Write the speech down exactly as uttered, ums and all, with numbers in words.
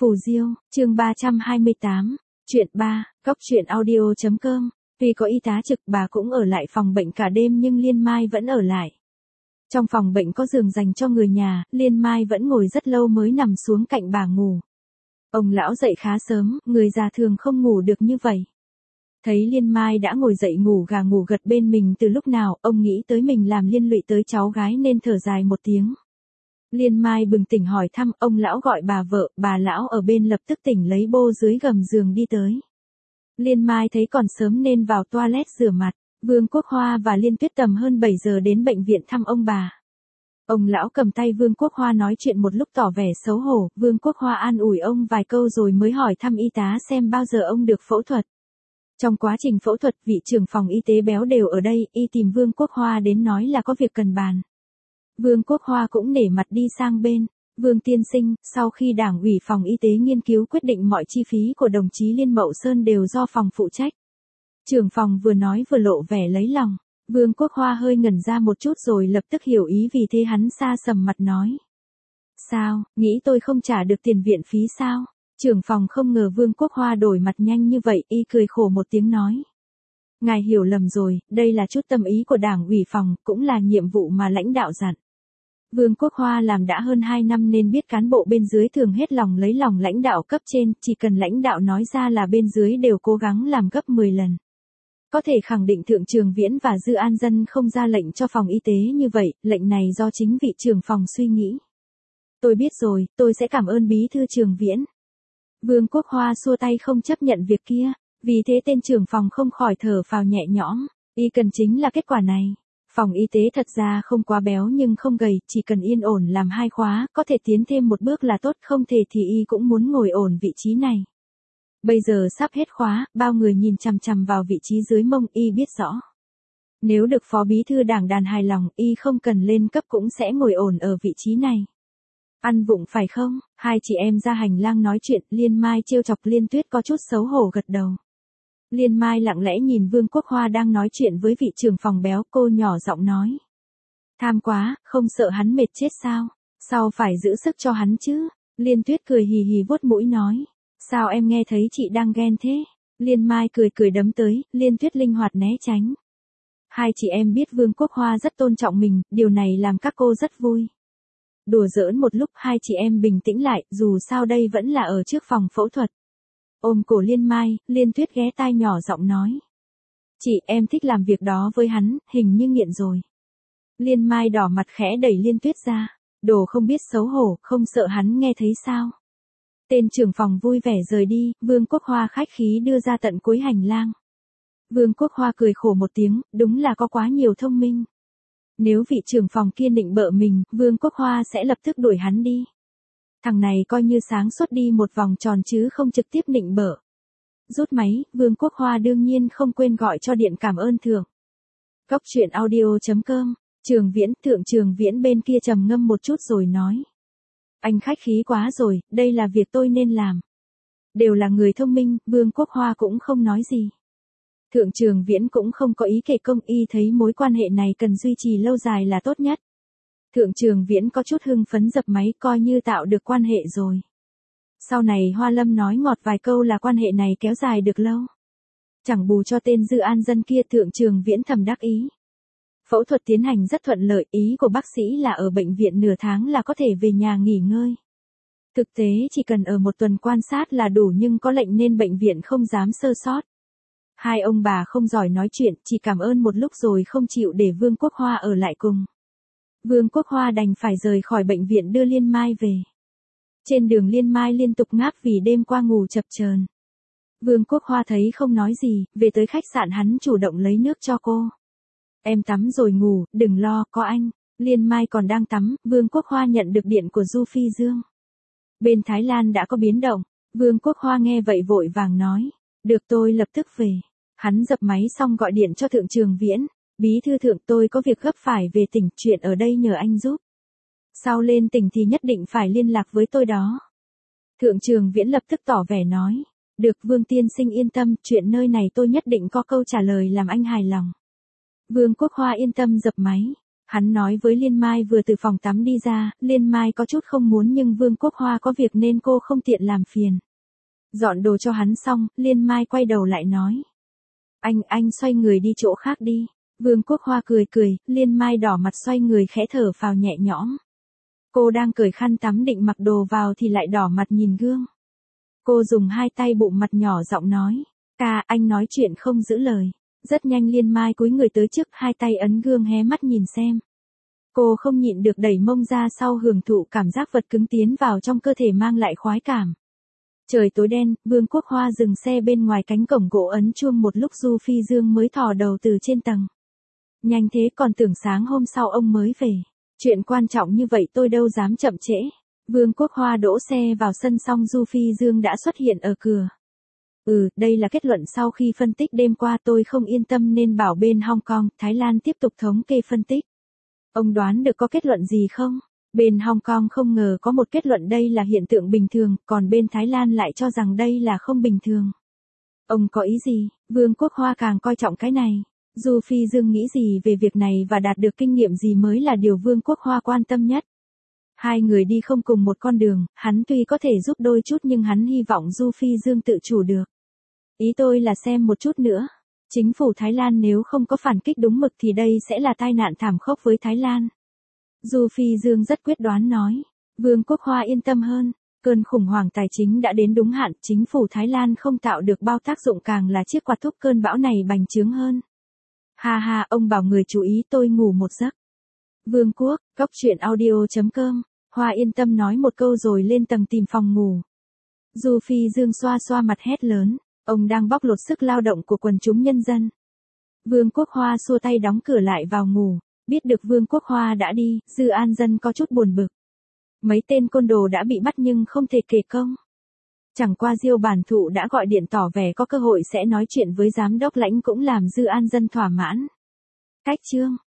Phù Diêu, chương ba trăm hai mươi tám, chuyện ba, cóc truyện audio chấm com. Tuy có y tá trực bà cũng ở lại phòng bệnh cả đêm nhưng Liên Mai vẫn ở lại. Trong phòng bệnh có giường dành cho người nhà, Liên Mai vẫn ngồi rất lâu mới nằm xuống cạnh bà ngủ. Ông lão dậy khá sớm, người già thường không ngủ được như vậy. Thấy Liên Mai đã ngồi dậy ngủ gà ngủ gật bên mình từ lúc nào, ông nghĩ tới mình làm liên lụy tới cháu gái nên thở dài một tiếng. Liên Mai bừng tỉnh hỏi thăm, ông lão gọi bà vợ, bà lão ở bên lập tức tỉnh lấy bô dưới gầm giường đi tới. Liên Mai thấy còn sớm nên vào toilet rửa mặt. Vương Quốc Hoa và Liên Tuyết tầm hơn bảy giờ đến bệnh viện thăm ông bà. Ông lão cầm tay Vương Quốc Hoa nói chuyện một lúc tỏ vẻ xấu hổ, Vương Quốc Hoa an ủi ông vài câu rồi mới hỏi thăm y tá xem bao giờ ông được phẫu thuật. Trong quá trình phẫu thuật, vị trưởng phòng y tế béo đều ở đây, y tìm Vương Quốc Hoa đến nói là có việc cần bàn. Vương Quốc Hoa cũng nể mặt đi sang bên. Vương tiên sinh, sau khi Đảng ủy phòng y tế nghiên cứu quyết định mọi chi phí của đồng chí Liên Mậu Sơn đều do phòng phụ trách. Trưởng phòng vừa nói vừa lộ vẻ lấy lòng. Vương Quốc Hoa hơi ngẩn ra một chút rồi lập tức hiểu ý, vì thế hắn sa sầm mặt nói. Sao, nghĩ tôi không trả được tiền viện phí sao? Trưởng phòng không ngờ Vương Quốc Hoa đổi mặt nhanh như vậy, y cười khổ một tiếng nói. Ngài hiểu lầm rồi, đây là chút tâm ý của Đảng ủy phòng, cũng là nhiệm vụ mà lãnh đạo dặn. Vương Quốc Hoa làm đã hơn hai năm nên biết cán bộ bên dưới thường hết lòng lấy lòng lãnh đạo cấp trên, chỉ cần lãnh đạo nói ra là bên dưới đều cố gắng làm gấp mười lần. Có thể khẳng định Thượng Trường Viễn và Dư An Dân không ra lệnh cho phòng y tế như vậy, lệnh này do chính vị trưởng phòng suy nghĩ. Tôi biết rồi, tôi sẽ cảm ơn bí thư Trường Viễn. Vương Quốc Hoa xua tay không chấp nhận việc kia, vì thế tên trưởng phòng không khỏi thở phào nhẹ nhõm, y cần chính là kết quả này. Phòng y tế thật ra không quá béo nhưng không gầy, chỉ cần yên ổn làm hai khóa, có thể tiến thêm một bước là tốt, không thể thì y cũng muốn ngồi ổn vị trí này. Bây giờ sắp hết khóa, bao người nhìn chằm chằm vào vị trí dưới mông, y biết rõ. Nếu được phó bí thư đảng đàn hài lòng, y không cần lên cấp cũng sẽ ngồi ổn ở vị trí này. Ăn vụng phải không? Hai chị em ra hành lang nói chuyện, Liên Mai trêu chọc Liên Tuyết có chút xấu hổ gật đầu. Liên Mai lặng lẽ nhìn Vương Quốc Hoa đang nói chuyện với vị trưởng phòng béo, cô nhỏ giọng nói. Tham quá, không sợ hắn mệt chết sao? Sao phải giữ sức cho hắn chứ? Liên Tuyết cười hì hì vuốt mũi nói. Sao em nghe thấy chị đang ghen thế? Liên Mai cười cười đấm tới, Liên Tuyết linh hoạt né tránh. Hai chị em biết Vương Quốc Hoa rất tôn trọng mình, điều này làm các cô rất vui. Đùa giỡn một lúc, hai chị em bình tĩnh lại, dù sao đây vẫn là ở trước phòng phẫu thuật. Ôm cổ Liên Mai, Liên Tuyết ghé tai nhỏ giọng nói. Chị, em thích làm việc đó với hắn, hình như nghiện rồi. Liên Mai đỏ mặt khẽ đẩy Liên Tuyết ra. Đồ không biết xấu hổ, không sợ hắn nghe thấy sao? Tên trưởng phòng vui vẻ rời đi, Vương Quốc Hoa khách khí đưa ra tận cuối hành lang. Vương Quốc Hoa cười khổ một tiếng, đúng là có quá nhiều thông minh. Nếu vị trưởng phòng kia nịnh bợ mình, Vương Quốc Hoa sẽ lập tức đuổi hắn đi. Thằng này coi như sáng suốt đi một vòng tròn chứ không trực tiếp nịnh bợ. Rút máy, Vương Quốc Hoa đương nhiên không quên gọi cho điện cảm ơn thưởng. Cóc truyện audio chấm com, Trường Viễn, Thượng Trường Viễn bên kia trầm ngâm một chút rồi nói. Anh khách khí quá rồi, đây là việc tôi nên làm. Đều là người thông minh, Vương Quốc Hoa cũng không nói gì. Thượng Trường Viễn cũng không có ý kể công, y thấy mối quan hệ này cần duy trì lâu dài là tốt nhất. Thượng Trường Viễn có chút hưng phấn dập máy, coi như tạo được quan hệ rồi. Sau này Hoa Lâm nói ngọt vài câu là quan hệ này kéo dài được lâu. Chẳng bù cho tên Dư An Dân kia, Thượng Trường Viễn thầm đắc ý. Phẫu thuật tiến hành rất thuận lợi, ý của bác sĩ là ở bệnh viện nửa tháng là có thể về nhà nghỉ ngơi. Thực tế chỉ cần ở một tuần quan sát là đủ, nhưng có lệnh nên bệnh viện không dám sơ sót. Hai ông bà không giỏi nói chuyện, chỉ cảm ơn một lúc rồi không chịu để Vương Quốc Hoa ở lại cùng. Vương Quốc Hoa đành phải rời khỏi bệnh viện đưa Liên Mai về. Trên đường Liên Mai liên tục ngáp vì đêm qua ngủ chập chờn. Vương Quốc Hoa thấy không nói gì, về tới khách sạn hắn chủ động lấy nước cho cô. Em tắm rồi ngủ, đừng lo, có anh. Liên Mai còn đang tắm, Vương Quốc Hoa nhận được điện của Du Phi Dương. Bên Thái Lan đã có biến động, Vương Quốc Hoa nghe vậy vội vàng nói. Được, tôi lập tức về. Hắn dập máy xong gọi điện cho Thượng Trường Viễn. Bí thư Thượng, tôi có việc gấp phải về tỉnh, chuyện ở đây nhờ anh giúp. Sau lên tỉnh thì nhất định phải liên lạc với tôi đó. Thượng Trường Viễn lập tức tỏ vẻ nói. Được, Vương tiên sinh yên tâm, chuyện nơi này tôi nhất định có câu trả lời làm anh hài lòng. Vương Quốc Hoa yên tâm dập máy. Hắn nói với Liên Mai vừa từ phòng tắm đi ra, Liên Mai có chút không muốn nhưng Vương Quốc Hoa có việc nên cô không tiện làm phiền. Dọn đồ cho hắn xong, Liên Mai quay đầu lại nói. Anh, anh xoay người đi chỗ khác đi. Vương Quốc Hoa cười cười, Liên Mai đỏ mặt xoay người khẽ thở phào nhẹ nhõm. Cô đang cởi khăn tắm định mặc đồ vào thì lại đỏ mặt nhìn gương. Cô dùng hai tay bụng mặt nhỏ giọng nói. Ca, anh nói chuyện không giữ lời. Rất nhanh Liên Mai cúi người tới trước, hai tay ấn gương hé mắt nhìn xem. Cô không nhịn được đẩy mông ra sau hưởng thụ cảm giác vật cứng tiến vào trong cơ thể mang lại khoái cảm. Trời tối đen, Vương Quốc Hoa dừng xe bên ngoài cánh cổng gỗ ấn chuông một lúc Du Phi Dương mới thò đầu từ trên tầng. Nhanh thế, còn tưởng sáng hôm sau ông mới về. Chuyện quan trọng như vậy tôi đâu dám chậm trễ. Vương Quốc Hoa đỗ xe vào sân xong Du Phi Dương đã xuất hiện ở cửa. Ừ, đây là kết luận sau khi phân tích đêm qua, tôi không yên tâm nên bảo bên Hong Kong, Thái Lan tiếp tục thống kê phân tích. Ông đoán được có kết luận gì không? Bên Hong Kong không ngờ có một kết luận đây là hiện tượng bình thường, còn bên Thái Lan lại cho rằng đây là không bình thường. Ông có ý gì? Vương Quốc Hoa càng coi trọng cái này. Du Phi Dương nghĩ gì về việc này và đạt được kinh nghiệm gì mới là điều Vương Quốc Hoa quan tâm nhất. Hai người đi không cùng một con đường, hắn tuy có thể giúp đôi chút nhưng hắn hy vọng Du Phi Dương tự chủ được. Ý tôi là xem một chút nữa. Chính phủ Thái Lan nếu không có phản kích đúng mực thì đây sẽ là tai nạn thảm khốc với Thái Lan. Du Phi Dương rất quyết đoán nói. Vương Quốc Hoa yên tâm hơn. Cơn khủng hoảng tài chính đã đến đúng hạn, chính phủ Thái Lan không tạo được bao tác dụng càng là chiếc quạt thúc cơn bão này bành trướng hơn. Ha ha, ông bảo người chú ý tôi ngủ một giấc. Vương Quốc, góc truyện audio chấm com. Hoa yên tâm nói một câu rồi lên tầng tìm phòng ngủ. Du Phi Dương xoa xoa mặt hét lớn. Ông đang bóc lột sức lao động của quần chúng nhân dân. Vương Quốc Hoa xua tay đóng cửa lại vào ngủ. Biết được Vương Quốc Hoa đã đi, Dư An Dân có chút buồn bực. Mấy tên côn đồ đã bị bắt nhưng không thể kể công. Chẳng qua Diêu Bản Thụ đã gọi điện tỏ vẻ có cơ hội sẽ nói chuyện với giám đốc Lãnh cũng làm Dư An Dân thỏa mãn. Cách chương